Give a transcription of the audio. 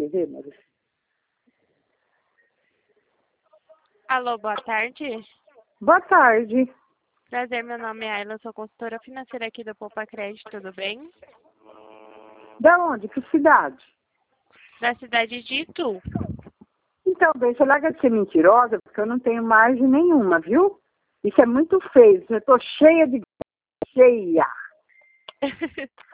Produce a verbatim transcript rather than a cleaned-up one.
ver, Maria? Alô, boa tarde. Boa tarde. Prazer, meu nome é Ayla, sou consultora financeira aqui do Poupa Crédito, tudo bem? Da onde? Que cidade? Da cidade de Itu. Então, bem, você larga de ser mentirosa, porque eu não tenho margem nenhuma, viu? Isso é muito feio. Eu tô cheia de... cheia.